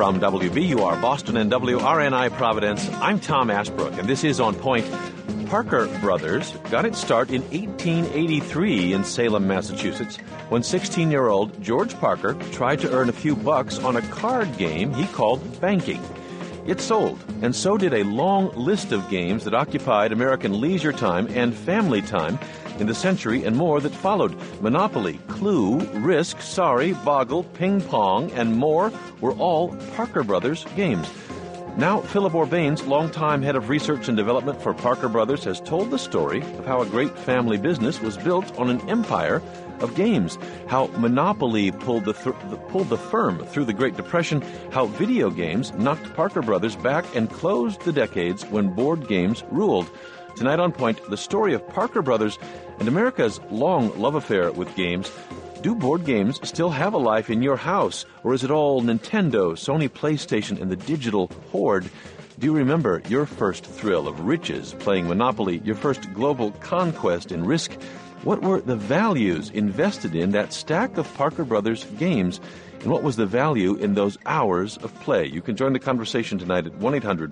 From WBUR Boston and WRNI Providence, I'm Tom Ashbrook, and this is On Point. Parker Brothers got its start in 1883 in Salem, Massachusetts, when 16-year-old George Parker tried to earn a few bucks on a card game he called banking. It sold, and so did a long list of games that occupied American leisure time and family time in the century and more that followed. Monopoly, Clue, Risk, Sorry, Boggle, Ping Pong, and more were all Parker Brothers games. Now, Philip Orbanes, longtime head of research and development for Parker Brothers, has told the story of how a great family business was built on an empire of games, how Monopoly pulled the firm through the Great Depression, how video games knocked Parker Brothers back and closed the decades when board games ruled. Tonight on Point, the story of Parker Brothers and America's long love affair with games. Do board games still have a life in your house, or is it all Nintendo, Sony PlayStation, and the digital horde? Do you remember your first thrill of riches playing Monopoly, your first global conquest in Risk? What were the values invested in that stack of Parker Brothers games? And what was the value in those hours of play? You can join the conversation tonight at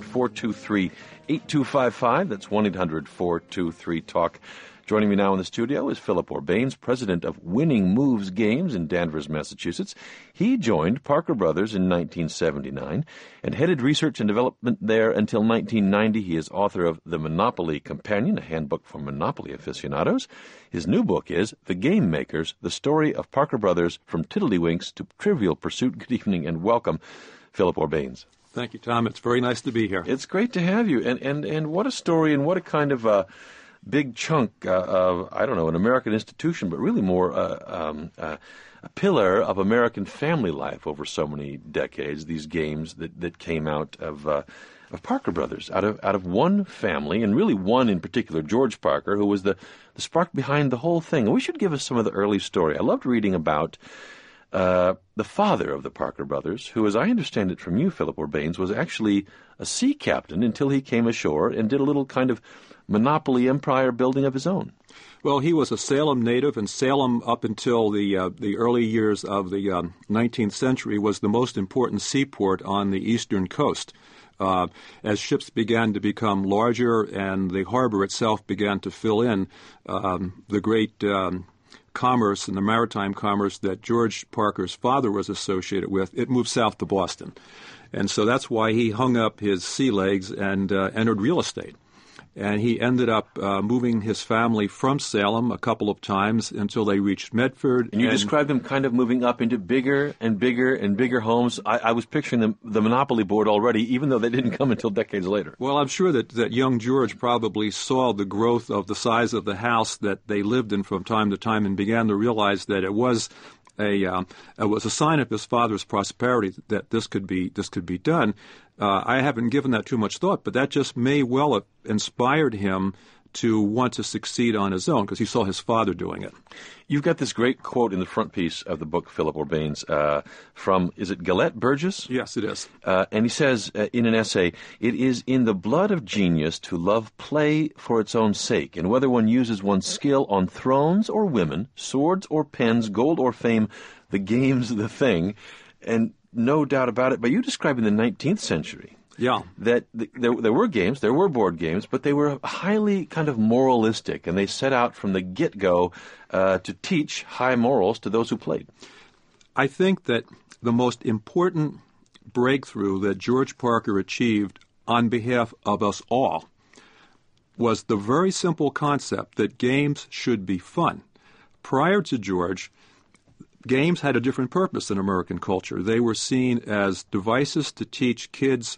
1-800-423-8255. That's 1-800-423-TALK. Joining me now in the studio is Philip Orbanes, president of Winning Moves Games in Danvers, Massachusetts. He joined Parker Brothers in 1979 and headed research and development there until 1990. He is author of The Monopoly Companion, a handbook for Monopoly aficionados. His new book is The Game Makers, the story of Parker Brothers from Tiddlywinks to Trivial Pursuit. Good evening and welcome, Philip Orbanes. Thank you, Tom. It's very nice to be here. It's great to have you. And what a story and what a kind of big chunk of, I don't know, an American institution, but really more a pillar of American family life over so many decades, these games that came out of Parker Brothers, out of one family, and really one in particular, George Parker, who was the spark behind the whole thing. And we should give us some of the early story. I loved reading about the father of the Parker Brothers, who, as I understand it from you, Philip Orbanes, was actually a sea captain until he came ashore and did a little kind of Monopoly empire building of his own. Well, he was a Salem native, and Salem, up until the early years of the 19th century, was the most important seaport on the eastern coast. As ships began to become larger and the harbor itself began to fill in, the great commerce and the maritime commerce that George Parker's father was associated with, it moved south to Boston. And so that's why he hung up his sea legs and entered real estate. And he ended up moving his family from Salem a couple of times until they reached Medford. And you described them kind of moving up into bigger and bigger and bigger homes. I was picturing the Monopoly board already, even though they didn't come until decades later. Well, I'm sure that young George probably saw the growth of the size of the house that they lived in from time to time and began to realize that it was a sign of his father's prosperity that this could be done. I haven't given that too much thought, but that just may well have inspired him to want to succeed on his own because he saw his father doing it. You've got this great quote in the front piece of the book, Philip Orbanes, from, is it Gillette Burgess? Yes, it is. And he says in an essay, "It is in the blood of genius to love play for its own sake, and whether one uses one's skill on thrones or women, swords or pens, gold or fame, the game's the thing." And no doubt about it, but you describe in the 19th century that there were games, there were board games, but they were highly kind of moralistic, and they set out from the get-go to teach high morals to those who played. I think that the most important breakthrough that George Parker achieved on behalf of us all was the very simple concept that games should be fun. Prior to George, games had a different purpose in American culture. They were seen as devices to teach kids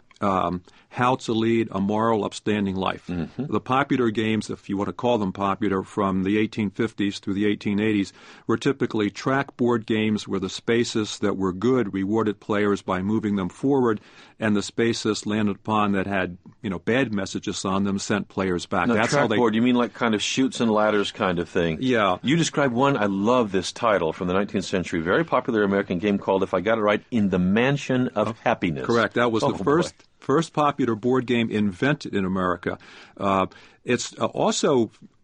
how to lead a moral, upstanding life. Mm-hmm. The popular games, if you want to call them popular, from the 1850s through the 1880s were typically track board games where the spaces that were good rewarded players by moving them forward, and the spaces landed upon that had bad messages on them sent players back. No, track board, you mean like kind of chutes and ladders kind of thing? Yeah. You described one, I love this title, from the 19th century, very popular American game called, if I got it right, In the Mansion of Happiness. Correct. That was the first popular board game invented in America. It's also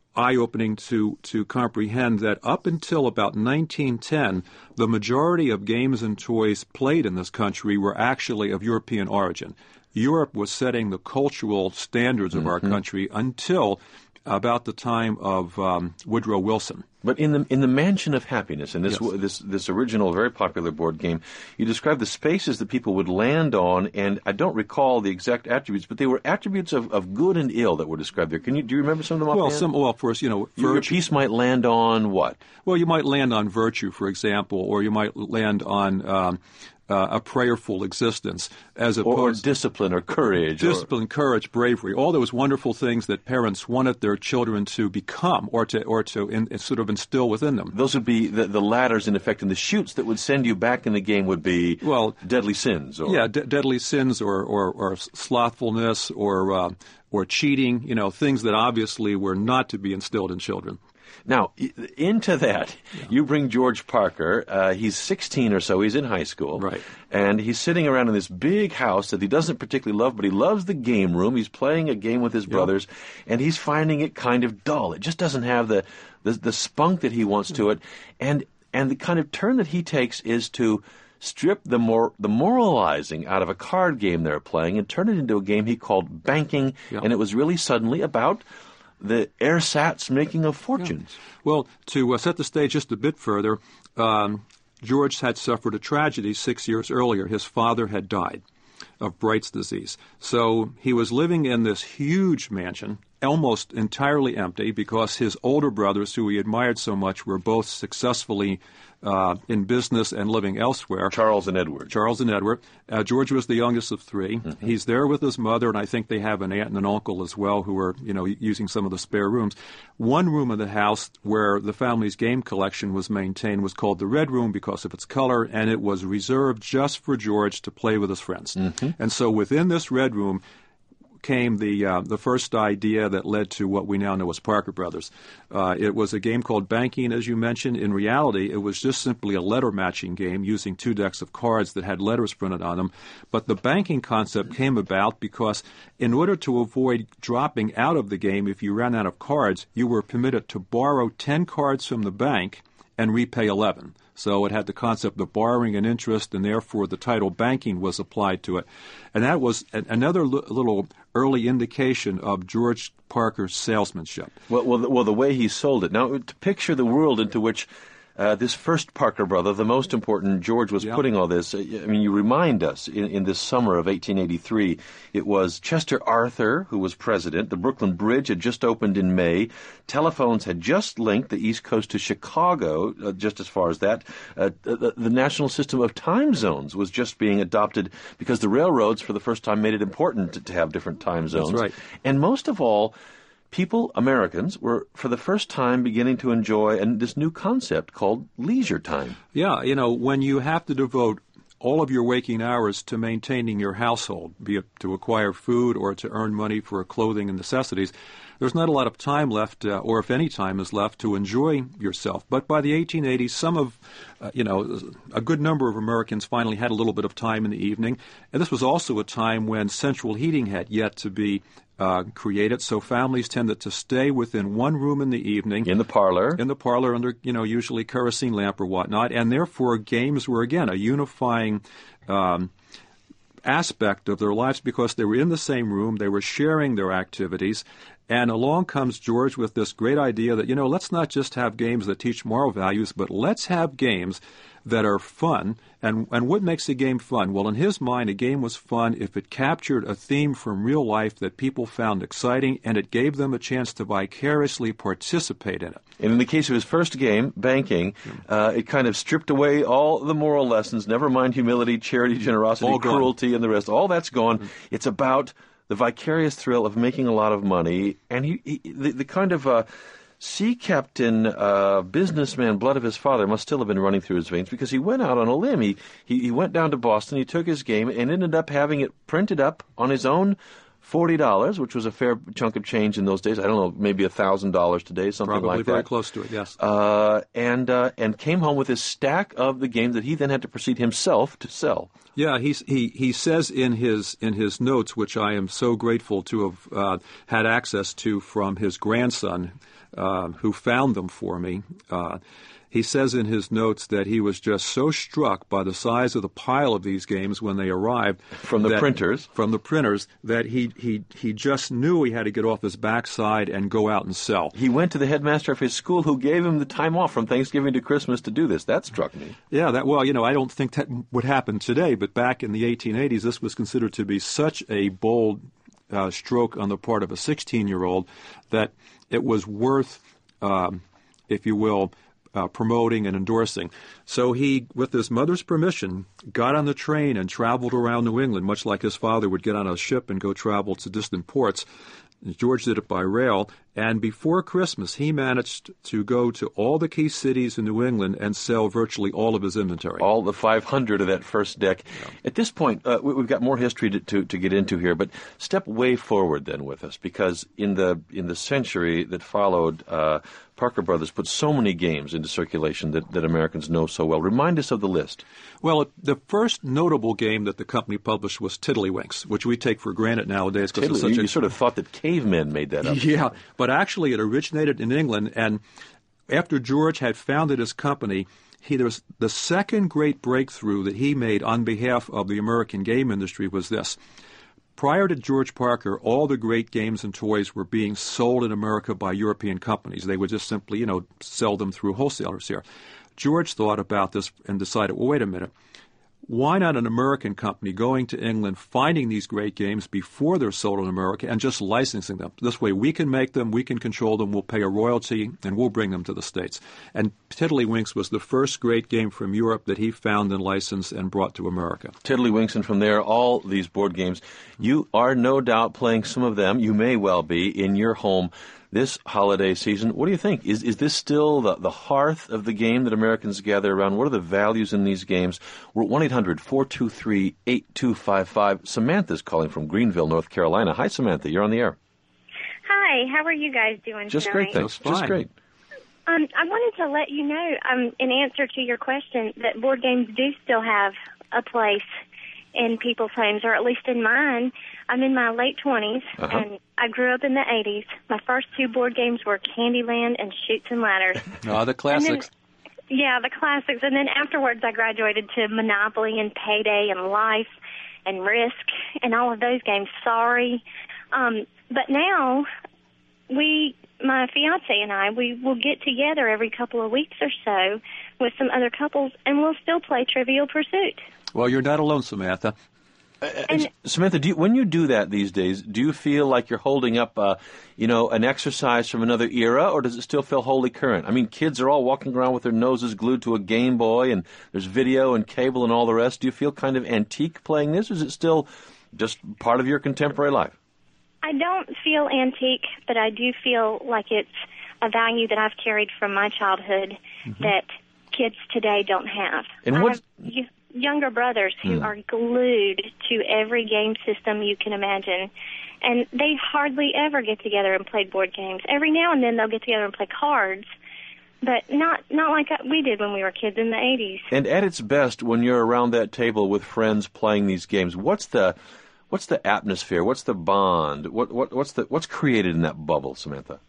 eye-opening to comprehend that up until about 1910, the majority of games and toys played in this country were actually of European origin. Europe was setting the cultural standards of our country until about the time of Woodrow Wilson. But in the Mansion of Happiness, in this original, very popular board game, you describe the spaces that people would land on, and I don't recall the exact attributes, but they were attributes of good and ill that were described there. Do you remember some of them offhand? First, Your piece might land on what? Well, you might land on virtue, for example, or you might land on a prayerful existence, as opposed or discipline or courage. Discipline, courage, bravery, all those wonderful things that parents wanted their children to become or to sort of instill within them. Those would be the ladders, in effect, and the chutes that would send you back in the game would be deadly sins. Deadly sins or slothfulness or cheating, things that obviously were not to be instilled in children. Now, into that, you bring George Parker. He's 16 or so. He's in high school. Right. And he's sitting around in this big house that he doesn't particularly love, but he loves the game room. He's playing a game with his brothers, and he's finding it kind of dull. It just doesn't have the spunk that he wants to it. And the kind of turn that he takes is to strip the moralizing out of a card game they're playing and turn it into a game he called Banking, and it was really suddenly about the ersatz making of fortunes. Yeah. Well, to set the stage just a bit further, George had suffered a tragedy 6 years earlier. His father had died of Bright's disease. So he was living in this huge mansion, almost entirely empty, because his older brothers, who he admired so much, were both successfully in business and living elsewhere. Charles and Edward. George was the youngest of three. Mm-hmm. He's there with his mother, and I think they have an aunt and an uncle as well who are, using some of the spare rooms. One room of the house where the family's game collection was maintained was called the Red Room because of its color, and it was reserved just for George to play with his friends. Mm-hmm. And so within this Red Room came the first idea that led to what we now know as Parker Brothers. It was a game called Banking, as you mentioned. In reality, it was just simply a letter matching game using two decks of cards that had letters printed on them. But the banking concept came about because in order to avoid dropping out of the game if you ran out of cards, you were permitted to borrow 10 cards from the bank and repay 11. So it had the concept of borrowing an interest, and therefore the title Banking was applied to it. And that was another little early indication of George Parker's salesmanship. Well, the way he sold it. Now, to picture the world into which this first Parker brother, the most important, George, was putting all this. You remind us, in this summer of 1883, it was Chester Arthur who was president. The Brooklyn Bridge had just opened in May. Telephones had just linked the East Coast to Chicago, just as far as that. The national system of time zones was just being adopted because the railroads, for the first time, made it important to have different time zones. That's right. And most of all, Americans, were for the first time beginning to enjoy this new concept called leisure time. Yeah, when you have to devote all of your waking hours to maintaining your household, be it to acquire food or to earn money for clothing and necessities, there's not a lot of time left, or if any time is left, to enjoy yourself. But by the 1880s, a good number of Americans finally had a little bit of time in the evening. And this was also a time when central heating had yet to be created, so families tended to stay within one room in the evening. In the parlor under, usually kerosene lamp or whatnot, and therefore games were, again, a unifying aspect of their lives because they were in the same room, they were sharing their activities, and along comes George with this great idea that, let's not just have games that teach moral values, but let's have games that are fun. And what makes a game fun? Well, in his mind, a game was fun if it captured a theme from real life that people found exciting, and it gave them a chance to vicariously participate in it. And in the case of his first game, Banking, it kind of stripped away all the moral lessons, never mind humility, charity, generosity, cruelty, and the rest. All that's gone. Mm-hmm. It's about the vicarious thrill of making a lot of money, and the kind of sea captain, businessman blood of his father must still have been running through his veins because he went out on a limb. He went down to Boston, he took his game, and ended up having it printed up on his own $40, which was a fair chunk of change in those days. I don't know, maybe $1,000 today, something Probably like that. Probably very close to it, yes. And came home with his stack of the games that he then had to proceed himself to sell. Yeah, he says in his notes, which I am so grateful to have had access to from his grandson, who found them for me. He says in his notes that he was just so struck by the size of the pile of these games when they arrived from the printers that he just knew he had to get off his backside and go out and sell. He went to the headmaster of his school, who gave him the time off from Thanksgiving to Christmas to do this. That struck me. Yeah, I don't think that would happen today, but back in the 1880s, this was considered to be such a bold stroke on the part of a 16-year-old that it was worth, if you will, promoting and endorsing. So he, with his mother's permission, got on the train and traveled around New England, much like his father would get on a ship and go travel to distant ports. George did it by rail, and before Christmas, he managed to go to all the key cities in New England and sell virtually all of his inventory. All the 500 of that first deck. Yeah. At this point, we've got more history to get into here, but step way forward then with us, because in the century that followed, Parker Brothers put so many games into circulation that Americans know so well. Remind us of the list. Well, the first notable game that the company published was Tiddlywinks, which we take for granted nowadays. You sort of thought that cavemen made that up. Yeah, but actually it originated in England, and after George had founded his company, there's the second great breakthrough that he made on behalf of the American game industry was this. Prior to George Parker, all the great games and toys were being sold in America by European companies. They would just simply, sell them through wholesalers here. George thought about this and decided, well, wait a minute. Why not an American company going to England, finding these great games before they're sold in America, and just licensing them? This way we can make them, we can control them, we'll pay a royalty, and we'll bring them to the States. And Tiddlywinks was the first great game from Europe that he found and licensed and brought to America. Tiddlywinks, and from there, all these board games. You are no doubt playing some of them, you may well be, in your home this holiday season. What do you think? Is this still the hearth of the game that Americans gather around? What are the values in these games? We're at 1-800-423-8255. Samantha's calling from Greenville, North Carolina. Hi, Samantha. You're on the air. Hi. How are you guys doing Just tonight? Great, thanks. Just great. I wanted to let you know, in answer to your question, that board games do still have a place in people's homes, or at least in mine. I'm in my late 20s, and I grew up in the 80s. My first two board games were Candyland and Chutes and Ladders. Oh, the classics. Yeah, the classics. And then afterwards I graduated to Monopoly and Payday and Life and Risk and all of those games. Sorry. But now my fiancé and I, we will get together every couple of weeks or so with some other couples, and we'll still play Trivial Pursuit. Well, you're not alone, Samantha. Samantha, when you do that these days, do you feel like you're holding up, an exercise from another era, or does it still feel wholly current? I mean, kids are all walking around with their noses glued to a Game Boy, and there's video and cable and all the rest. Do you feel kind of antique playing this, or is it still just part of your contemporary life? I don't feel antique, but I do feel like it's a value that I've carried from my childhood that kids today don't have. And what's younger brothers who are glued to every game system you can imagine, and they hardly ever get together and play board games. Every now and then they'll get together and play cards, but not like we did when we were kids in the 80s. And at its best, when you're around that table with friends playing these games, what's the atmosphere? What's the bond? What's created in that bubble, Samantha?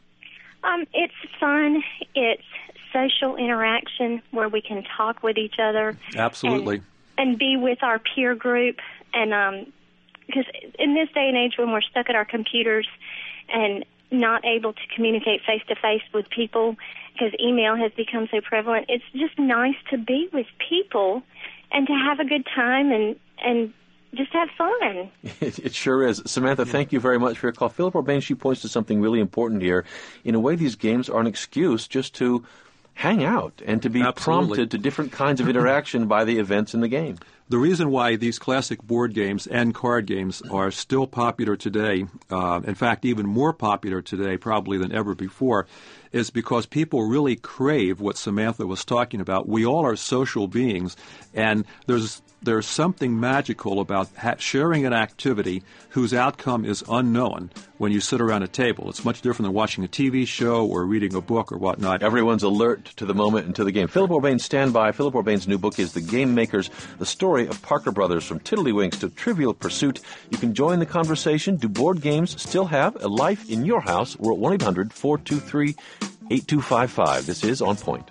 It's fun. It's social interaction where we can talk with each other. Absolutely. And be with our peer group. And because in this day and age when we're stuck at our computers and not able to communicate face-to-face with people because email has become so prevalent, it's just nice to be with people and to have a good time and just have fun. It sure is. Samantha, thank you very much for your call. Philip Urbain, she points to something really important here. In a way, these games are an excuse just to hang out and to be prompted to different kinds of interaction by the events in the game. The reason why these classic board games and card games are still popular today, in fact, even more popular today probably than ever before, is because people really crave what Samantha was talking about. We all are social beings, and there's something magical about sharing an activity whose outcome is unknown when you sit around a table. It's much different than watching a TV show or reading a book or whatnot. Everyone's alert to the moment and to the game. Philip Urbain, stand by. Philip Urbain's new book is The Game Makers, the story story of Parker Brothers from Tiddlywinks to Trivial Pursuit. You can join the conversation. Do board games still have a life in your house? We're at 1-800-423-8255. This is On Point.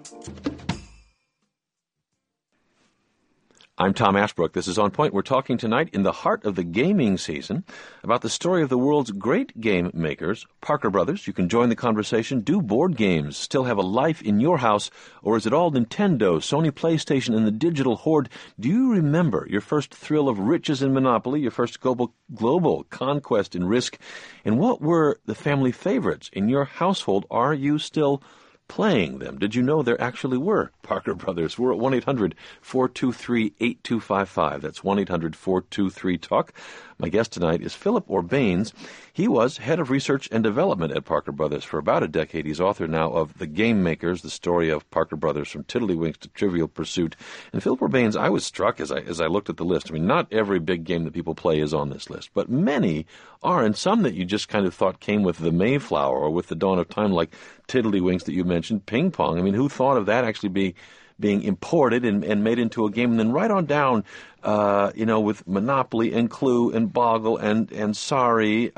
I'm Tom Ashbrook. This is On Point. We're talking tonight in the heart of the gaming season about the story of the world's great game makers, Parker Brothers. You can join the conversation. Do board games still have a life in your house, or is it all Nintendo, Sony PlayStation, and the digital horde? Do you remember your first thrill of riches in Monopoly, your first global conquest in Risk? And what were the family favorites in your household? Are you still playing them? Did you know there actually were Parker Brothers? We're at 1-800-423-8255. That's 1-800-423-TALK. My guest tonight is Philip Orbanes. He was head of research and development at Parker Brothers for about a decade. He's author now of The Game Makers, the story of Parker Brothers from Tiddlywinks to Trivial Pursuit. And Philip Orbanes, I was struck as I looked at the list. I mean, not every big game that people play is on this list, but many are, and some that you just kind of thought came with the Mayflower or with the dawn of time, like Tiddlywinks that you mentioned, ping pong. I mean, who thought of that actually being imported and made into a game? And then right on down, with Monopoly and Clue and Boggle and Sorry,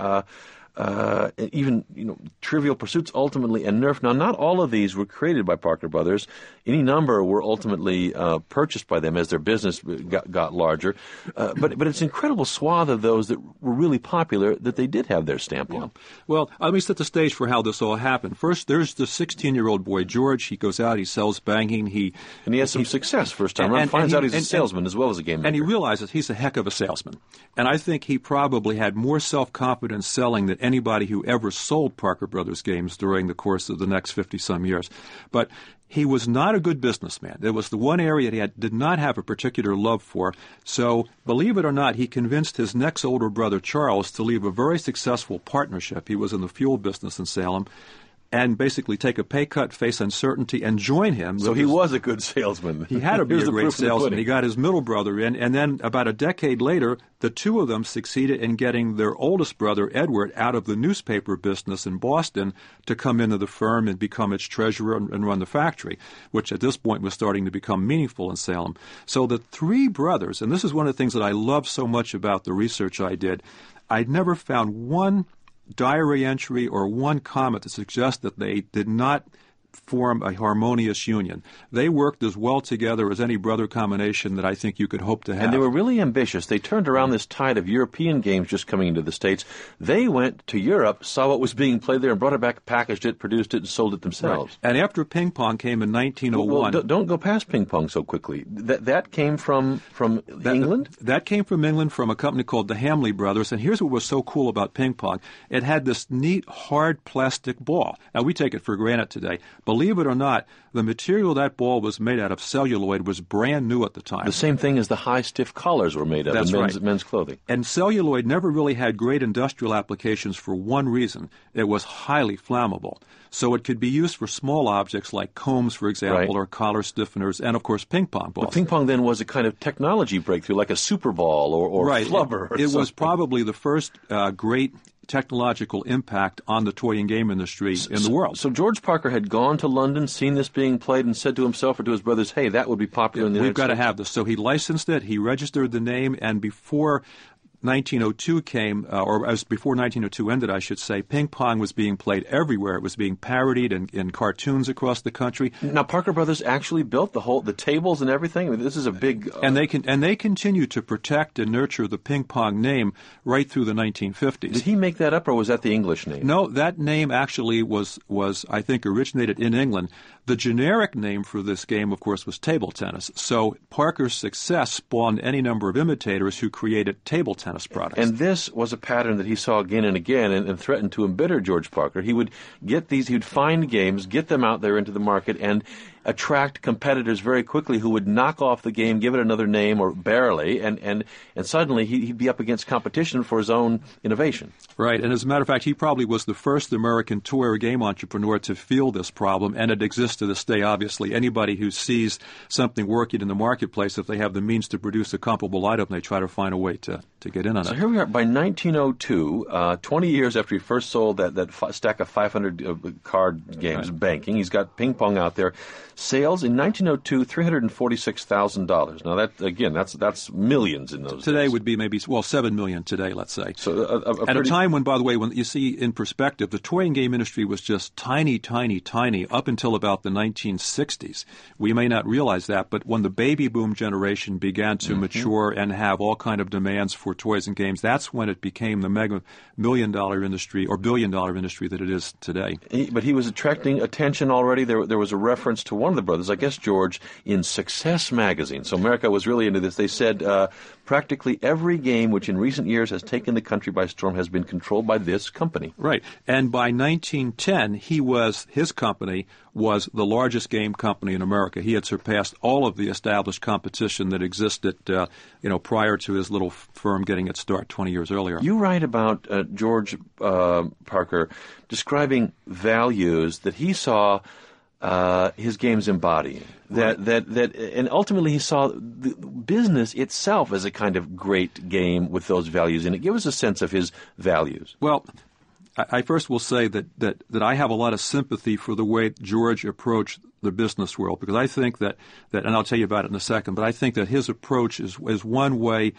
even Trivial Pursuits ultimately, and Nerf. Now, not all of these were created by Parker Brothers. Any number were ultimately purchased by them as their business got larger. But it's an incredible swath of those that were really popular that they did have their stamp on. Well, let me set the stage for how this all happened. First, there's the 16-year-old boy, George. He goes out, he sells banking. He has some success first time around. Finds out he's a salesman as well as a game maker. And he realizes he's a heck of a salesman. And I think he probably had more self-confidence selling than anybody who ever sold Parker Brothers games during the course of the next 50-some years. But he was not a good businessman. It was the one area he did not have a particular love for. So, believe it or not, he convinced his next older brother, Charles, to leave a very successful partnership. He was in the fuel business in Salem, and basically take a pay cut, face uncertainty, and join him. So he was a good salesman. He had to be a great salesman. He got his middle brother in, and then about a decade later, the two of them succeeded in getting their oldest brother, Edward, out of the newspaper business in Boston to come into the firm and become its treasurer and run the factory, which at this point was starting to become meaningful in Salem. So the three brothers, and this is one of the things that I love so much about the research I did, I'd never found one diary entry or one comment to suggest that they did not form a harmonious union. They worked as well together as any brother combination that I think you could hope to have. And they were really ambitious. They turned around this tide of European games just coming into the States. They went to Europe, saw what was being played there, and brought it back, packaged it, produced it, and sold it themselves. Right. And after ping pong came in 1901... Well, don't go past ping pong so quickly. That came from England? That came from England, from a company called the Hamley Brothers. And here's what was so cool about ping pong. It had this neat, hard plastic ball. Now, we take it for granted today. Believe it or not, the material that ball was made out of, celluloid, was brand new at the time. The same thing as the high, stiff collars were made of in men's clothing. And celluloid never really had great industrial applications for one reason. It was highly flammable. So it could be used for small objects like combs, for example, or collar stiffeners, and, of course, ping pong balls. But ping pong then was a kind of technology breakthrough, like a super ball or flubber. It was probably the first great technological impact on the toy and game industry in the world. So George Parker had gone to London, seen this being played, and said to himself or to his brothers, hey, that would be popular in the United States. We've got to have this. So he licensed it, he registered the name, and before 1902 came, or as before 1902 ended, I should say, ping pong was being played everywhere. It was being parodied in cartoons across the country. Now, Parker Brothers actually built the tables and everything. I mean, this is a big. And they continue to protect and nurture the ping pong name right through the 1950s. Did he make that up, or was that the English name? No, that name actually was I think originated in England. The generic name for this game, of course, was table tennis. So Parker's success spawned any number of imitators who created table tennis products. And this was a pattern that he saw again and again and threatened to embitter George Parker. He would he'd find games, get them out there into the market, and attract competitors very quickly who would knock off the game, give it another name, or barely, and suddenly he'd be up against competition for his own innovation. Right, and as a matter of fact, he probably was the first American toy or game entrepreneur to feel this problem, and it exists to this day, obviously. Anybody who sees something working in the marketplace, if they have the means to produce a comparable item, they try to find a way to get in on it. So here we are, by 1902, 20 years after he first sold that stack of 500 card games, banking, he's got ping pong out there. Sales in 1902, $346,000. Now that's millions in those today days. Would be maybe, well, 7 million today, let's say. So at a time when, by the way, when you see in perspective, the toy and game industry was just tiny up until about the 1960s. We may not realize that, but when the baby boom generation began to mature and have all kind of demands for toys and games, that's when it became the mega million-dollar industry or billion-dollar industry that it is today. But he was attracting attention already. There was a reference to one of the brothers, I guess George, in Success magazine. So America was really into this. They said practically every game which in recent years has taken the country by storm has been controlled by this company. Right. And by 1910, his company was the largest game company in America. He had surpassed all of the established competition that existed, prior to his little firm getting its start 20 years earlier. You write about George Parker describing values that he saw his games embody. That and ultimately he saw the business itself as a kind of great game with those values in it. Give us a sense of his values. Well, I first will say that I have a lot of sympathy for the way George approached the business world, because I think that and I'll tell you about it in a second, but I think that his approach is one way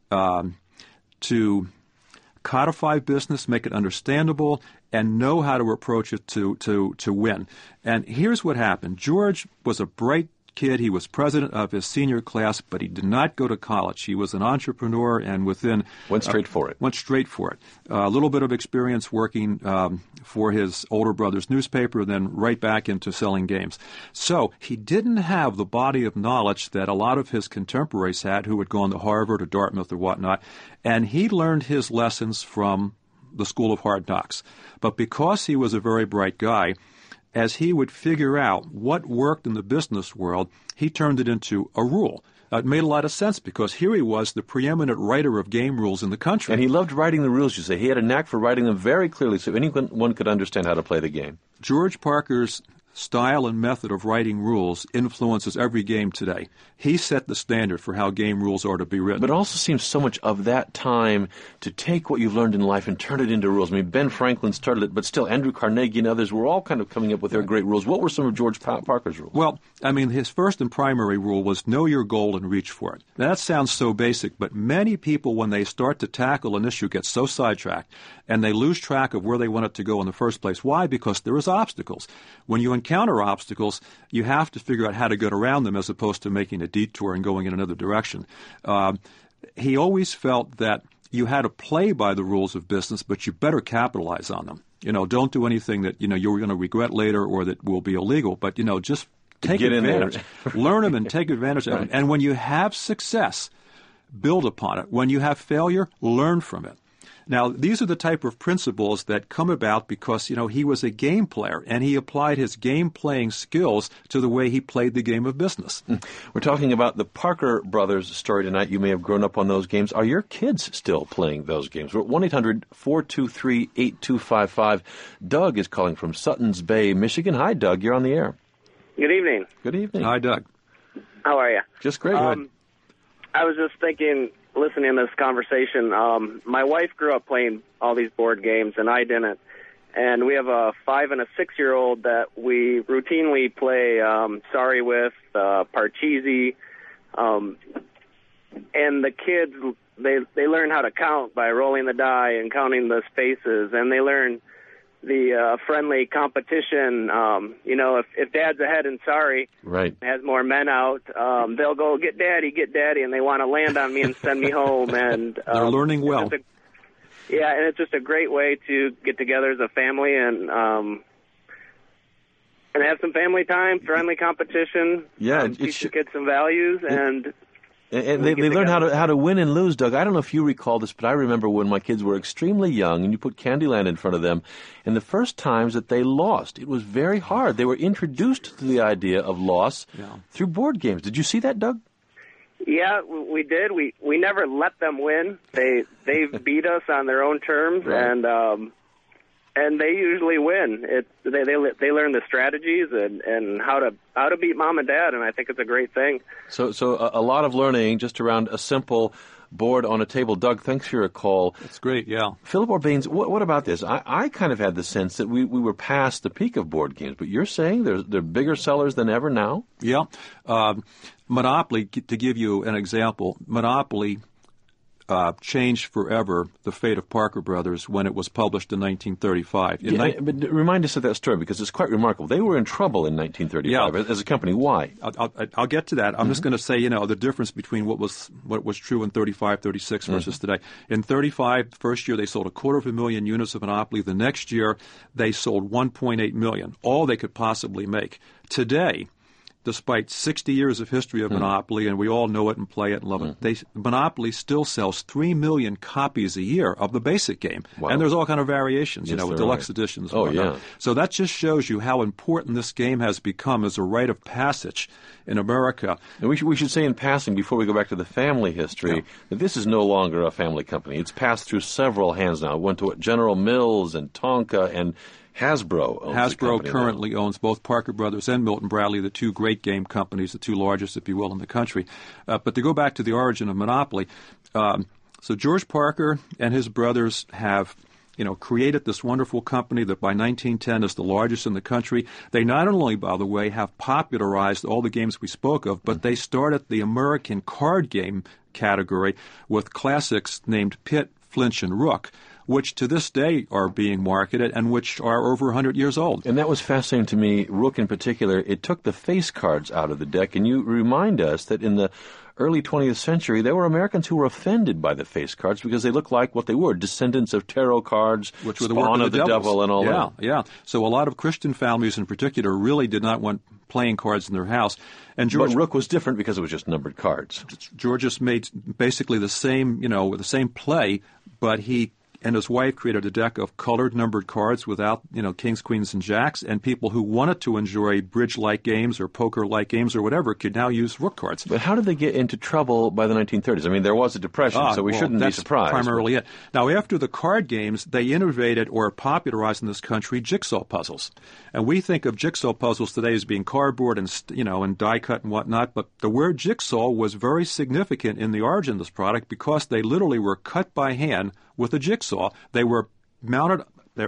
to codify business, make it understandable, and know how to approach it to win. And here's what happened. George was a bright kid. He was president of his senior class, but he did not go to college. He was an entrepreneur and went straight for it. Went straight for it. A little bit of experience working for his older brother's newspaper, then right back into selling games. So he didn't have the body of knowledge that a lot of his contemporaries had who had gone to Harvard or Dartmouth or whatnot, and he learned his lessons from the School of Hard Knocks. But because he was a very bright guy, as he would figure out what worked in the business world, he turned it into a rule. It made a lot of sense because here he was, the preeminent writer of game rules in the country. And he loved writing the rules, you say. He had a knack for writing them very clearly so anyone could understand how to play the game. George Parker's style and method of writing rules influences every game today. He set the standard for how game rules are to be written. But it also seems so much of that time to take what you've learned in life and turn it into rules. I mean, Ben Franklin started it, but still Andrew Carnegie and others were all kind of coming up with their great rules. What were some of George Parker's rules? Well, I mean, his first and primary rule was know your goal and reach for it. Now, that sounds so basic, but many people, when they start to tackle an issue, get so sidetracked, and they lose track of where they want it to go in the first place. Why? Because there is obstacles. When you encounter obstacles, you have to figure out how to get around them as opposed to making a detour and going in another direction. He always felt that you had to play by the rules of business, but you better capitalize on them. Don't do anything that, you're going to regret later or that will be illegal, but, just take advantage. Learn them and take advantage of them. And when you have success, build upon it. When you have failure, learn from it. Now, these are the type of principles that come about because, he was a game player, and he applied his game-playing skills to the way he played the game of business. We're talking about the Parker Brothers story tonight. You may have grown up on those games. Are your kids still playing those games? We're at 1-800-423-8255. Doug is calling from Suttons Bay, Michigan. Hi, Doug. You're on the air. Good evening. Good evening. Hi, Doug. How are you? Just great. I was just thinking, listening to this conversation, my wife grew up playing all these board games, and I didn't. And we have a 5- and a 6-year-old that we routinely play Sorry with, Parcheesi. And the kids, they learn how to count by rolling the die and counting the spaces, and they learn the friendly competition. If Dad's ahead in Sorry, right, has more men out, they'll go, get Daddy, and they want to land on me and send me home. And they're learning well. And it's just a great way to get together as a family and have some family time, friendly competition. Yeah, teach the kids some values and they learn how to win and lose, Doug. I don't know if you recall this, but I remember when my kids were extremely young and you put Candyland in front of them, and the first times that they lost, it was very hard. They were introduced to the idea of loss through board games. Did you see that, Doug? Yeah, we did. We never let them win. They've beat us on their own terms, right. And they usually win. They learn the strategies and how to beat Mom and Dad, and I think it's a great thing. So a lot of learning just around a simple board on a table. Doug, thanks for your call. That's great, yeah. Philip Orbanes, what about this? I kind of had the sense that we were past the peak of board games, but you're saying they're bigger sellers than ever now? Yeah. Monopoly, to give you an example, Monopoly changed forever the fate of Parker Brothers when it was published in 1935. But remind us of that story, because it's quite remarkable. They were in trouble in 1935 as a company. Why? I'll get to that. I'm just going to say, the difference between what was true in 35, 36 versus today. In 35, the first year they sold 250,000 units of Monopoly. The next year they sold 1.8 million, all they could possibly make. Today, despite 60 years of history of Monopoly, and we all know it and play it and love it, Monopoly still sells 3 million copies a year of the basic game. Wow. And there's all kind of variations, yes, with deluxe editions. Oh, yeah. So that just shows you how important this game has become as a rite of passage in America. And we should say in passing, before we go back to the family history, that this is no longer a family company. It's passed through several hands now. It went to General Mills and Tonka and Hasbro owns currently owns both Parker Brothers and Milton Bradley, the two great game companies, the two largest, if you will, in the country. But to go back to the origin of Monopoly, so George Parker and his brothers have created this wonderful company that by 1910 is the largest in the country. They not only, by the way, have popularized all the games we spoke of, but they started the American card game category with classics named Pit, Flinch, and Rook, which to this day are being marketed and which are over 100 years old. And that was fascinating to me, Rook in particular. It took the face cards out of the deck, and you remind us that in the early 20th century, there were Americans who were offended by the face cards because they looked like what they were, descendants of tarot cards, which were the spawn work of the devil and all that. Yeah. So a lot of Christian families in particular really did not want playing cards in their house. And But Rook was different because it was just numbered cards. George just made basically the same, the same play, but he and his wife created a deck of colored numbered cards without, kings, queens, and jacks, and people who wanted to enjoy bridge-like games or poker-like games or whatever could now use rook cards. But how did they get into trouble by the 1930s? I mean, there was a depression, so we shouldn't be surprised. That's primarily it. Now, after the card games, they innovated or popularized in this country jigsaw puzzles. And we think of jigsaw puzzles today as being cardboard and, and die cut and whatnot, but the word jigsaw was very significant in the origin of this product because they literally were cut by hand with a jigsaw. They were mounted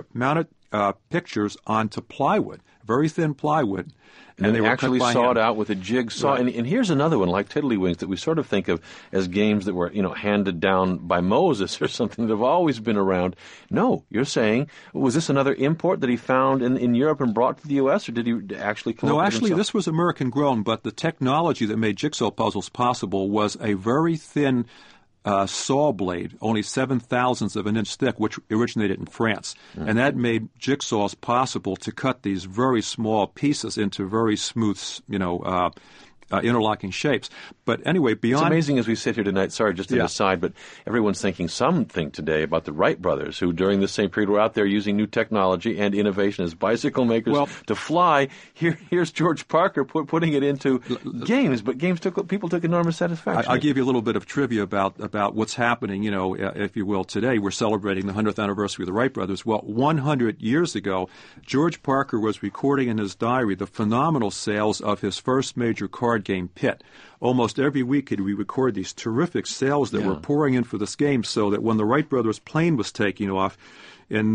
pictures onto plywood, very thin plywood. And they were actually sawed out with a jigsaw. Right. And here's another one, like Tiddlywinks, that we sort of think of as games that were, handed down by Moses or something that have always been around. No, you're saying, was this another import that he found in Europe and brought to the U.S., or did he actually come up with it himself? This was American-grown, but the technology that made jigsaw puzzles possible was a very thin saw blade, only 7/1000 of an inch thick, which originated in France. And that made jigsaws possible to cut these very small pieces into very smooth, interlocking shapes. But anyway, beyond... It's amazing as we sit here tonight, sorry, just an aside, but everyone's thinking something today about the Wright brothers, who during this same period were out there using new technology and innovation as bicycle makers to fly. Here's George Parker putting it into games, but people took enormous satisfaction. I'll give you a little bit of trivia about what's happening, if you will, today. We're celebrating the 100th anniversary of the Wright brothers. Well, 100 years ago, George Parker was recording in his diary the phenomenal sales of his first major card game, Pit. Almost every week we record these terrific sales that were pouring in for this game, so that when the Wright brothers' plane was taking off in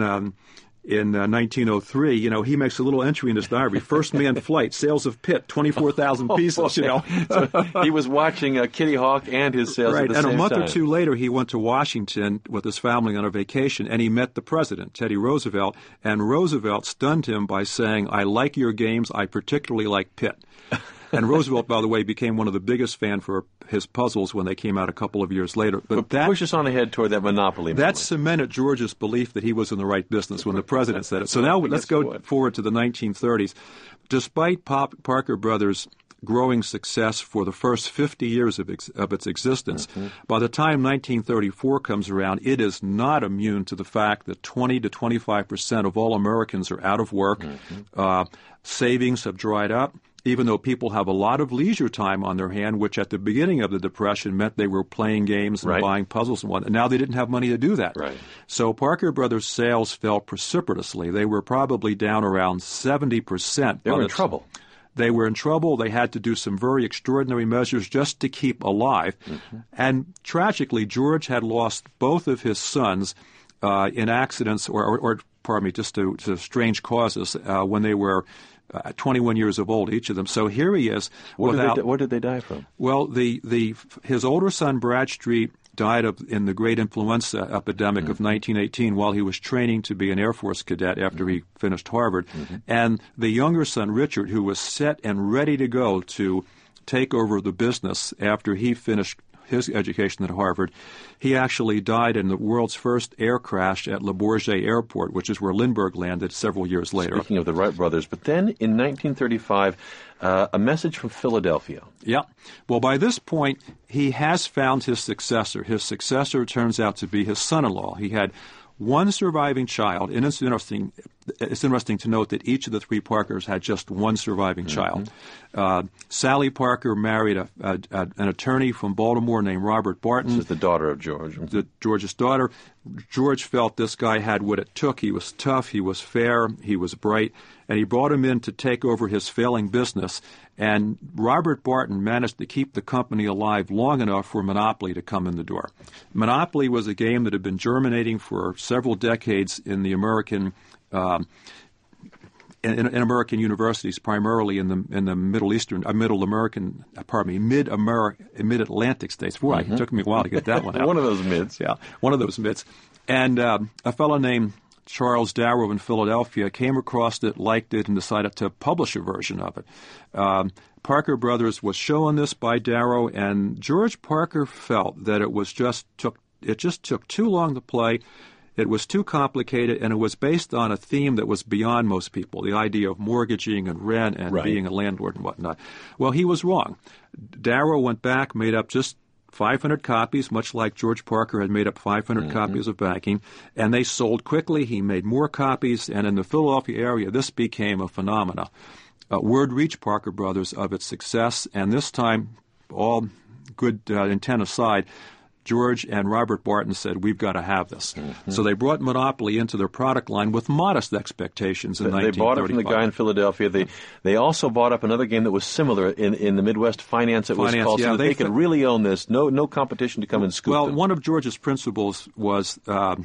1903, he makes a little entry in his diary: first man flight, sales of Pit, 24,000 pieces. So he was watching Kitty Hawk and his sales at the same time. And a month or two later, he went to Washington with his family on a vacation, and he met the president, Teddy Roosevelt, and Roosevelt stunned him by saying, "I like your games. I particularly like Pit." And Roosevelt, by the way, became one of the biggest fans for his puzzles when they came out a couple of years later. But that push us on ahead toward that monopoly. That cemented George's belief that he was in the right business when the president said it. So now let's go forward to the 1930s. Despite Parker Brothers' growing success for the first 50 years of its existence, by the time 1934 comes around, it is not immune to the fact that 20 to 25% of all Americans are out of work. Savings have dried up. Even though people have a lot of leisure time on their hand, which at the beginning of the Depression meant they were playing games and buying puzzles and whatnot. Now they didn't have money to do that. Right. So Parker Brothers' sales fell precipitously. They were probably down around 70%. They were in trouble. They were in trouble. They had to do some very extraordinary measures just to keep alive. Mm-hmm. And tragically, George had lost both of his sons in accidents or just to strange causes when they were 21 years of old, each of them. So here he is. What did they die from? Well, his older son, Bradstreet, died in the great influenza epidemic of 1918 while he was training to be an Air Force cadet after he finished Harvard. Mm-hmm. And the younger son, Richard, who was set and ready to go to take over the business after he finished his education at Harvard, he actually died in the world's first air crash at Le Bourget Airport, which is where Lindbergh landed several years later. Speaking of the Wright brothers, but then in 1935, a message from Philadelphia. Yeah. Well, by this point, he has found his successor. His successor turns out to be his son-in-law. He had one surviving child, and it's interesting to note that each of the three Parkers had just one surviving child. Sally Parker married an attorney from Baltimore named Robert Barton. This is the daughter of George. George's daughter. George felt this guy had what it took. He was tough, he was fair, he was bright, and he brought him in to take over his failing business. And Robert Barton managed to keep the company alive long enough for Monopoly to come in the door. Monopoly was a game that had been germinating for several decades in the American in American universities, primarily in the mid-Atlantic states. Boy, it took me a while to get that one out. One of those mids. Yeah, one of those mids. And a fellow named Charles Darrow in Philadelphia came across it, liked it, and decided to publish a version of it. Parker Brothers was shown this by Darrow, and George Parker felt that it just took too long to play. It was too complicated, and it was based on a theme that was beyond most people, the idea of mortgaging and rent and being a landlord and whatnot. Well, he was wrong. Darrow went back, made up just 500 copies, much like George Parker had made up 500 copies of Banking, and they sold quickly. He made more copies, and in the Philadelphia area, this became a phenomenon. Word reached Parker Brothers of its success, and this time, all good intent aside, George and Robert Barton said, we've got to have this. Mm-hmm. So they brought Monopoly into their product line with modest expectations in 1935. They bought it from the guy in Philadelphia. They also bought up another game that was similar in the Midwest, Finance, was called, so that they could really own this. No competition to come and scoop them. One of George's principles was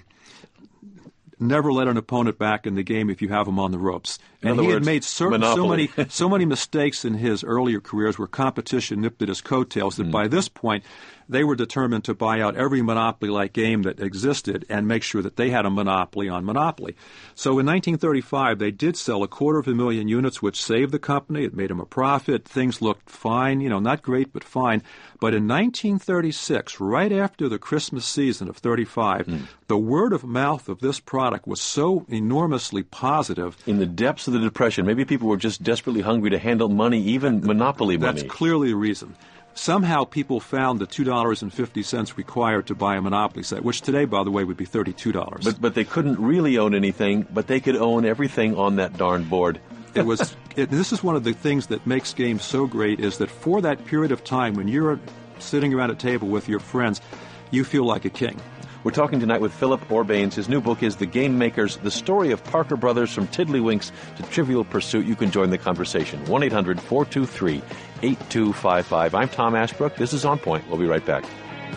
never let an opponent back in the game if you have him on the ropes. And he had made so many mistakes in his earlier careers where competition nipped at his coattails that by this point they were determined to buy out every Monopoly-like game that existed and make sure that they had a monopoly on Monopoly. So in 1935, they did sell 250,000 units, which saved the company. It made them a profit. Things looked fine, not great, but fine. But in 1936, right after the Christmas season of 35, the word of mouth of this product was so enormously positive. In the depths of the Depression, maybe people were just desperately hungry to handle money, even Monopoly money. That's clearly the reason. Somehow people found the $2.50 required to buy a Monopoly set, which today, by the way, would be $32. But they couldn't really own anything, but they could own everything on that darn board. This is one of the things that makes games so great, is that for that period of time when you're sitting around a table with your friends, you feel like a king. We're talking tonight with Philip Orbanes. His new book is The Game Makers, the story of Parker Brothers from Tiddlywinks to Trivial Pursuit. You can join the conversation. 1-800-423-8255. I'm Tom Ashbrook. This is On Point. We'll be right back.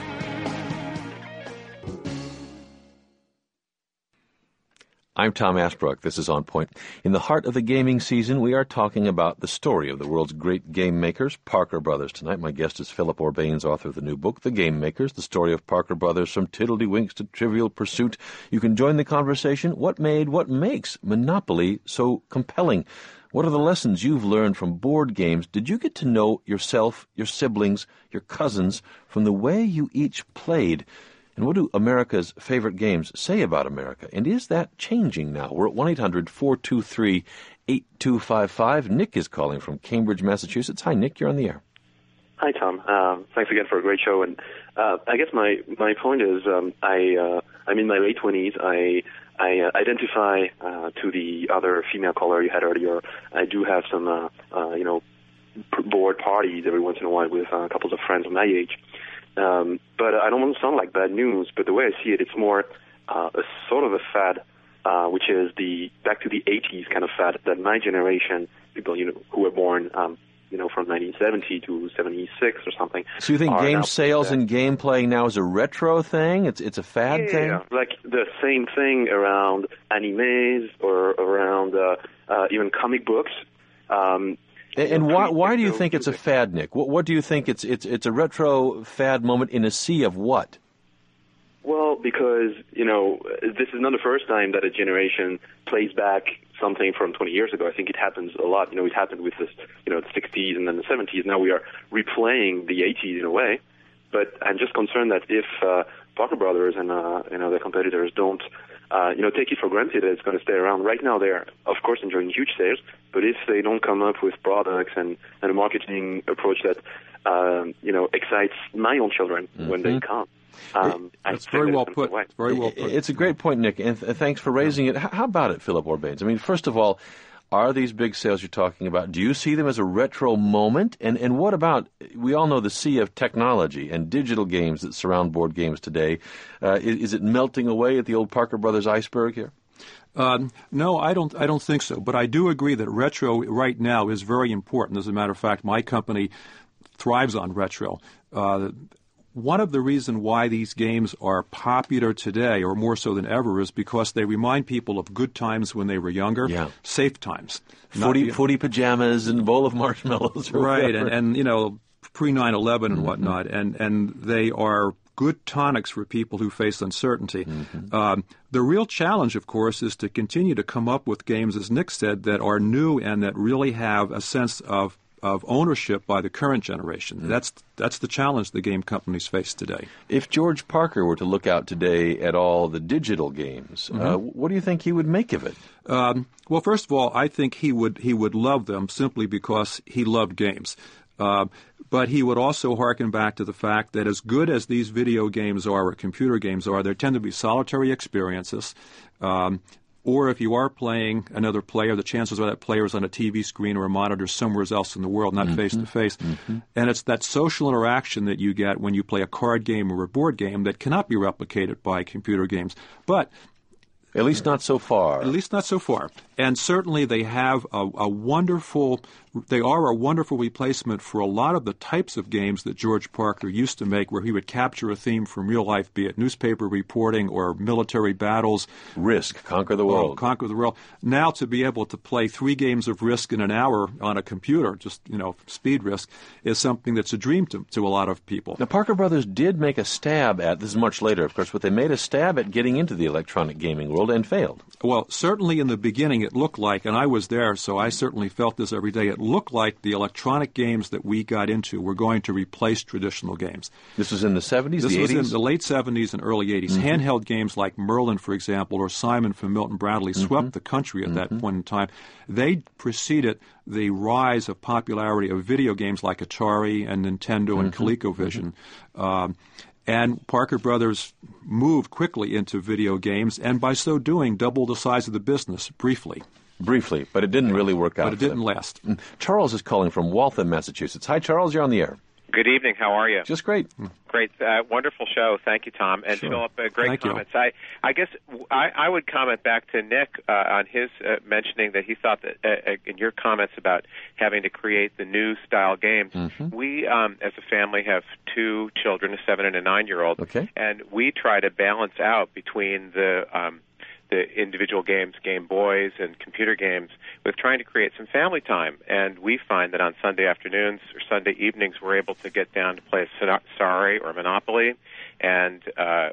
I'm Tom Ashbrook. This is On Point. In the heart of the gaming season, we are talking about the story of the world's great game makers, Parker Brothers. Tonight, my guest is Philip Orbanes, author of the new book, The Game Makers, the story of Parker Brothers from Tiddlywinks to Trivial Pursuit. You can join the conversation. What makes Monopoly so compelling? What are the lessons you've learned from board games? Did you get to know yourself, your siblings, your cousins from the way you each played? And what do America's favorite games say about America? And is that changing now? We're at 1-800-423-8255. Nick is calling from Cambridge, Massachusetts. Hi, Nick. You're on the air. Hi, Tom. Thanks again for a great show. And I guess my point is I'm in my late 20s. I identify to the other female caller you had earlier. I do have some, board parties every once in a while with couples of friends of my age. But I don't want to sound like bad news, but the way I see it, it's more a sort of a fad, which is back to the 80s kind of fad that my generation people who were born from 1970 to 76 or something. So you think game sales and gameplay now is a retro thing? It's a fad thing? Yeah, like the same thing around animes or around even comic books. And why do you think it's a fad, Nick? What do you think it's a retro fad moment in a sea of what? Well, because, this is not the first time that a generation plays back something from 20 years ago. I think it happens a lot. It happened with the 60s and then the 70s. Now we are replaying the 80s in a way. But I'm just concerned that if Parker Brothers and their competitors don't take it for granted that it's going to stay around. Right now they're, of course, enjoying huge sales, but if they don't come up with products and a marketing approach that, excites my own children when they come, that's very well put. Very well put. It's a great point, Nick, and thanks for raising it. How about it, Philip Orbanes? I mean, first of all, are these big sales you're talking about, do you see them as a retro moment? And what about, we all know the sea of technology and digital games that surround board games today. Is it melting away at the old Parker Brothers iceberg here? No, I don't think so. But I do agree that retro right now is very important. As a matter of fact, my company thrives on retro. One of the reasons why these games are popular today, or more so than ever, is because they remind people of good times when they were younger, safe times. Footy pajamas and a bowl of marshmallows. Right, and pre-9/11 and whatnot, and they are good tonics for people who face uncertainty. The real challenge, of course, is to continue to come up with games, as Nick said, that are new and that really have a sense of ownership by the current generation. That's the challenge the game companies face today. If George Parker were to look out today at all the digital games, what do you think he would make of it? Well, first of all, I think he would love them simply because he loved games. But he would also hearken back to the fact that as good as these video games are or computer games are, there tend to be solitary experiences. Or if you are playing another player, the chances are that player is on a TV screen or a monitor somewhere else in the world, not face-to-face. And it's that social interaction that you get when you play a card game or a board game that cannot be replicated by computer games. But at least not so far. At least not so far. And certainly they have a wonderful replacement for a lot of the types of games that George Parker used to make, where he would capture a theme from real life, be it newspaper reporting or military battles. Risk, conquer the world. Conquer the world. Now to be able to play 3 games of Risk in an hour on a computer, just, speed Risk, is something that's a dream to a lot of people. Now, Parker Brothers did make a stab at, this is much later, of course, but they made a stab at getting into the electronic gaming world and failed. Well, certainly in the beginning it looked like, and I was there, so I certainly felt this every day, it looked like the electronic games that we got into were going to replace traditional games. This was in the 70s, This the 80s? was in the late 70s and early 80s. Handheld games like Merlin, for example, or Simon from Milton Bradley swept the country at that point in time. They preceded the rise of popularity of video games like Atari and Nintendo and ColecoVision. And Parker Brothers moved quickly into video games, and by so doing, doubled the size of the business briefly. Briefly, but it didn't really work out. But it didn't last. Charles is calling from Waltham, Massachusetts. Hi, Charles. You're on the air. Good evening. How are you? Just great. Great. Wonderful show. Thank you, Tom. And Philip, great Thank comments. I guess I would comment back to Nick on his mentioning that he thought that in your comments about having to create the new style games. We, as a family, have 2 children, a 7 and a 9-year-old. Okay. And we try to balance out between the individual games, Game Boys and computer games, with trying to create some family time. And we find that on Sunday afternoons or Sunday evenings, we're able to get down to play Sorry or Monopoly and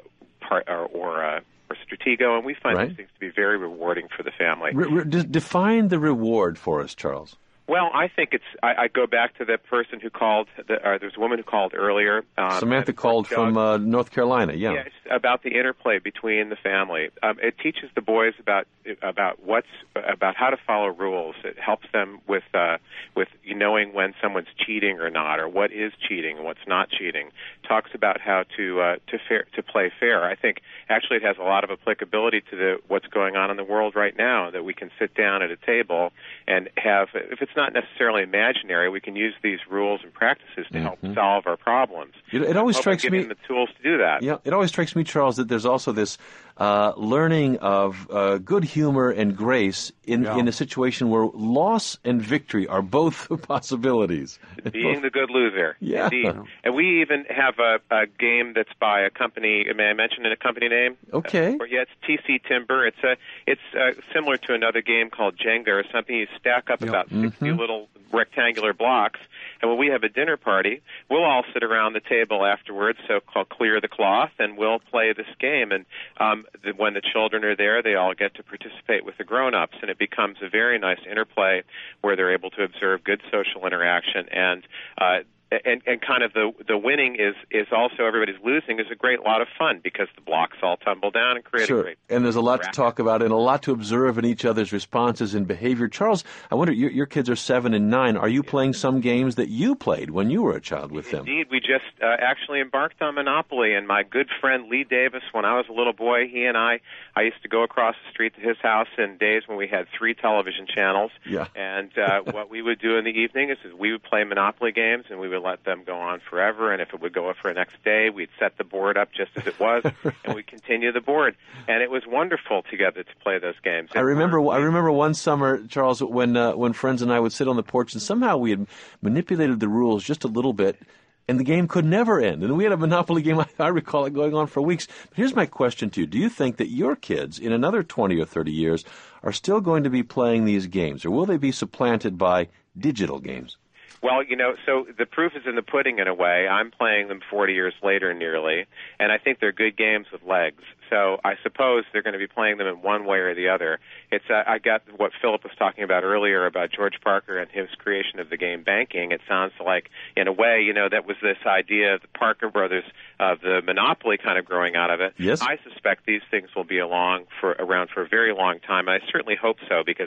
or Stratego, and we find these things to be very rewarding for the family. Define the reward for us, Charles. Well, I think it's. I go back to the person who called. There's a woman who called earlier. Samantha called from North Carolina. Yeah. Yes, about the interplay between the family. It teaches the boys about how to follow rules. It helps them with knowing when someone's cheating or not, or what is cheating and what's not cheating. Talks about how to play fair. I think actually it has a lot of applicability to what's going on in the world right now. That we can sit down at a table and have, if it's not necessarily imaginary, we can use these rules and practices to help solve our problems. It always strikes me the tools to do that. Yeah, it always strikes me, Charles, that there's also this learning of good humor and grace in a situation where loss and victory are both possibilities. Being the good loser. Yeah. Indeed. And we even have a game that's by a company. May I mention a company name? Okay. It's TC Timber. It's similar to another game called Jenga or something. You stack up about 60 little rectangular blocks, and when we have a dinner party, we'll all sit around the table afterwards, so-called clear the cloth, and we'll play this game. And when the children are there, they all get to participate with the grown-ups, and it becomes a very nice interplay where they're able to observe good social interaction and kind of the winning is also everybody's losing is a great lot of fun because the blocks all tumble down and create a great. And there's a lot to talk about and a lot to observe in each other's responses and behavior. Charles, I wonder, your kids are 7 and 9. Are you playing some games that you played when you were a child with them? Indeed, we just actually embarked on Monopoly, and my good friend Lee Davis, when I was a little boy, he and I used to go across the street to his house in days when we had 3 television channels. Yeah. And what we would do in the evening is we would play Monopoly games, and we would let them go on forever, and if it would go for the next day, we'd set the board up just as it was, and we'd continue the board. And it was wonderful together to play those games. I remember one summer, Charles, when friends and I would sit on the porch, and somehow we had manipulated the rules just a little bit, and the game could never end. And we had a Monopoly game, I recall it going on for weeks. But here's my question to you. Do you think that your kids, in another 20 or 30 years, are still going to be playing these games, or will they be supplanted by digital games? Well, so the proof is in the pudding in a way. I'm playing them 40 years later nearly, and I think they're good games with legs. So I suppose they're going to be playing them in one way or the other. I got what Philip was talking about earlier about George Parker and his creation of the game Banking. It sounds like, in a way, that was this idea of the Parker brothers of the Monopoly kind of growing out of it. Yes. I suspect these things will be around for a very long time, and I certainly hope so because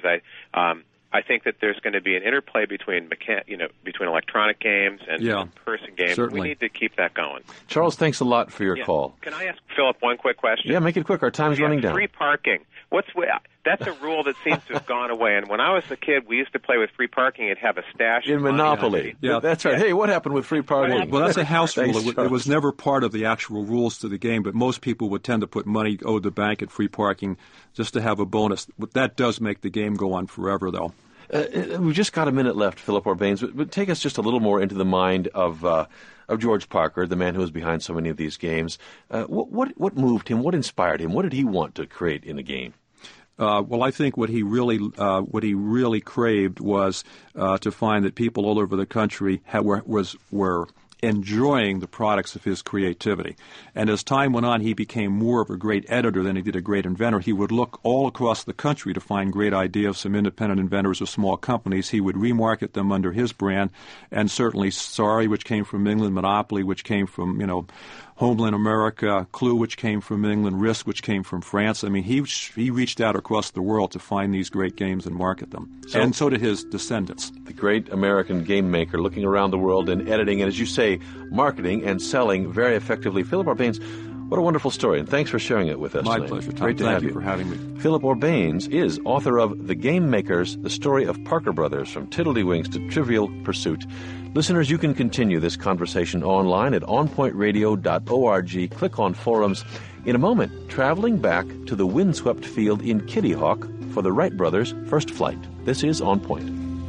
I think that there's going to be an interplay between electronic games and in-person games. Certainly. We need to keep that going. Charles, thanks a lot for your call. Can I ask Philip one quick question? Yeah, make it quick. Our time's running down. Free parking. That's a rule that seems to have gone away. And when I was a kid, we used to play with free parking. It'd have a stash in Monopoly. Yeah, that's right. Hey, what happened with free parking? Well, that's a house rule. Thanks, It was never part of the actual rules to the game, but most people would tend to put money owed the bank at free parking just to have a bonus. That does make the game go on forever, though. We've just got a minute left, Philip Orbanes, but take us just a little more into the mind of George Parker, the man who was behind so many of these games. What moved him? What inspired him? What did he want to create in a game? Well, I think what he really craved was to find that people all over the country were enjoying the products of his creativity. And as time went on, he became more of a great editor than he did a great inventor. He would look all across the country to find great ideas, some independent inventors or small companies. He would remarket them under his brand, and certainly Sorry, which came from England, Monopoly, which came from, Homeland America, Clue, which came from England, Risk, which came from France. I mean, he reached out across the world to find these great games and market them. And so did his descendants. The great American game maker looking around the world and editing, and as you say, marketing and selling very effectively. Philip Orbanes, what a wonderful story, and thanks for sharing it with us My tonight. pleasure, Tom. Great to Thank have you for having me. Philip Orbanes is author of The Game Makers, The Story of Parker Brothers, From Tiddlywinks to Trivial Pursuit. Listeners, you can continue this conversation online at onpointradio.org. Click on forums. In a moment, traveling back to the windswept field in Kitty Hawk for the Wright brothers' first flight. This is On Point.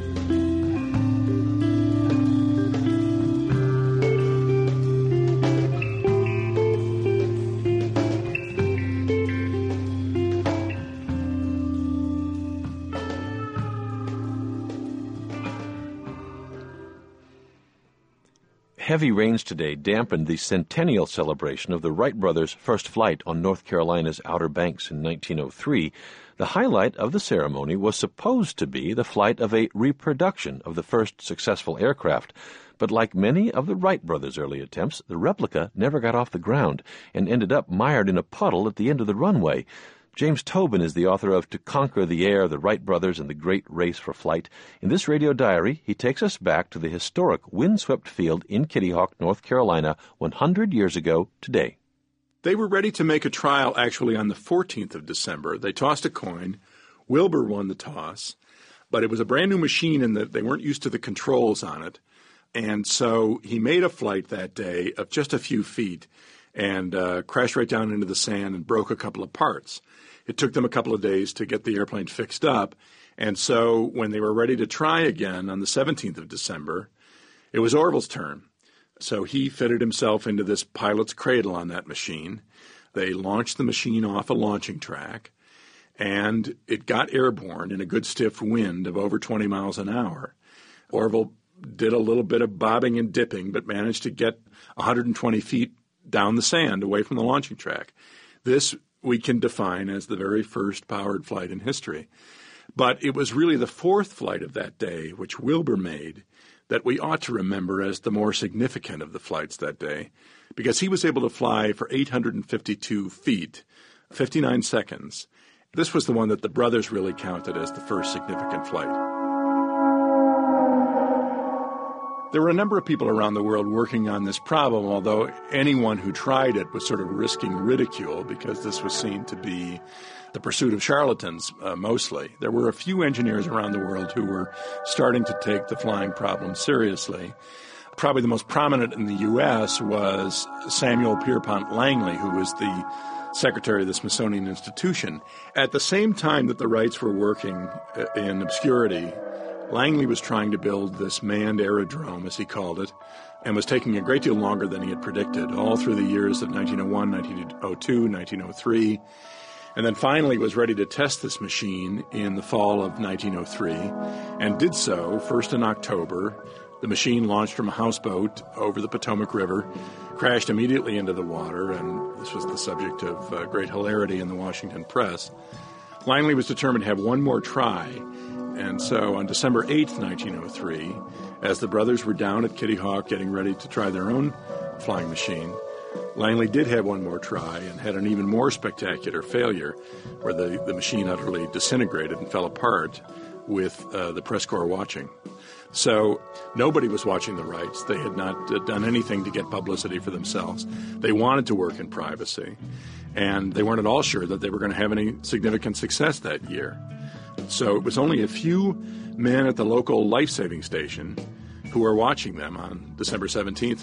Heavy rains today dampened the centennial celebration of the Wright brothers' first flight on North Carolina's Outer Banks in 1903. The highlight of the ceremony was supposed to be the flight of a reproduction of the first successful aircraft. But like many of the Wright brothers' early attempts, the replica never got off the ground and ended up mired in a puddle at the end of the runway. James Tobin is the author of To Conquer the Air, The Wright Brothers and the Great Race for Flight. In this radio diary, he takes us back to the historic windswept field in Kitty Hawk, North Carolina, 100 years ago today. They were ready to make a trial actually on the 14th of December. They tossed a coin. Wilbur won the toss, but it was a brand new machine and they weren't used to the controls on it. And so he made a flight that day of just a few feet. and crashed right down into the sand and broke a couple of parts. It took them a couple of days to get the airplane fixed up, and so when they were ready to try again on the 17th of December, it was Orville's turn. So he fitted himself into this pilot's cradle on that machine. They launched the machine off a launching track, and it got airborne in a good stiff wind of over 20 miles an hour. Orville did a little bit of bobbing and dipping, but managed to get 120 feet down the sand away from the launching track. This we can define as the very first powered flight in history. But it was really the fourth flight of that day, which Wilbur made, that we ought to remember as the more significant of the flights that day, because he was able to fly for 852 feet, 59 seconds. This was the one that the brothers really counted as the first significant flight. There were a number of people around the world working on this problem, although anyone who tried it was sort of risking ridicule because this was seen to be the pursuit of charlatans mostly. There were a few engineers around the world who were starting to take the flying problem seriously. Probably the most prominent in the U.S. was Samuel Pierpont Langley, who was the secretary of the Smithsonian Institution. At the same time that the Wrights were working in obscurity, Langley was trying to build this manned aerodrome, as he called it, and was taking a great deal longer than he had predicted, all through the years of 1901, 1902, 1903, and then finally was ready to test this machine in the fall of 1903, and did so first in October. The machine launched from a houseboat over the Potomac River, crashed immediately into the water, and this was the subject of great hilarity in the Washington press. Langley was determined to have one more try, and so on December 8th, 1903, as the brothers were down at Kitty Hawk getting ready to try their own flying machine, Langley did have one more try and had an even more spectacular failure where the machine utterly disintegrated and fell apart with the press corps watching. So nobody was watching the Wrights. They had not done anything to get publicity for themselves. They wanted to work in privacy, and they weren't at all sure that they were going to have any significant success that year. So it was only a few men at the local life-saving station who were watching them on December 17th,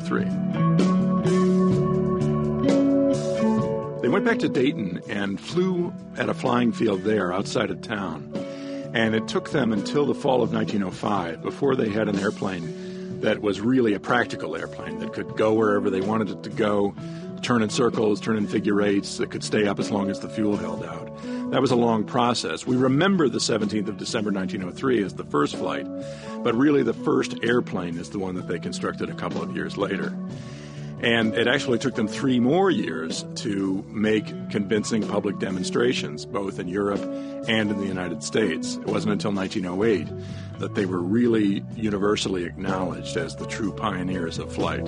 1903. They went back to Dayton and flew at a flying field there outside of town. And it took them until the fall of 1905 before they had an airplane that was really a practical airplane that could go wherever they wanted it to go, turn in circles, turn in figure eights, that could stay up as long as the fuel held out. That was a long process. We remember the 17th of December 1903 as the first flight, but really the first airplane is the one that they constructed a couple of years later. And it actually took them 3 more years to make convincing public demonstrations, both in Europe and in the United States. It wasn't until 1908 that they were really universally acknowledged as the true pioneers of flight.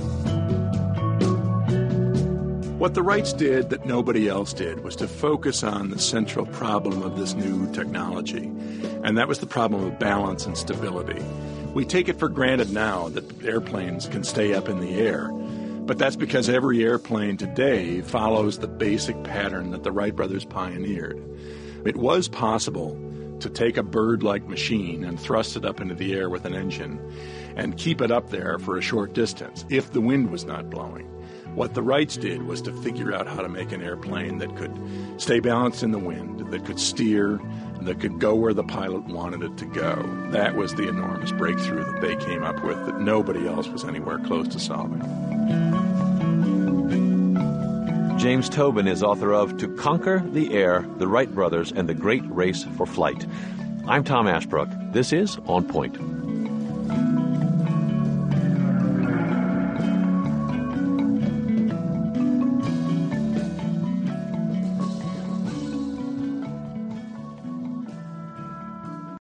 What the Wrights did that nobody else did was to focus on the central problem of this new technology, and that was the problem of balance and stability. We take it for granted now that airplanes can stay up in the air, but that's because every airplane today follows the basic pattern that the Wright brothers pioneered. It was possible to take a bird-like machine and thrust it up into the air with an engine and keep it up there for a short distance if the wind was not blowing. What the Wrights did was to figure out how to make an airplane that could stay balanced in the wind, that could steer, and that could go where the pilot wanted it to go. That was the enormous breakthrough that they came up with that nobody else was anywhere close to solving. James Tobin is author of To Conquer the Air, The Wright Brothers, and the Great Race for Flight. I'm Tom Ashbrook. This is On Point.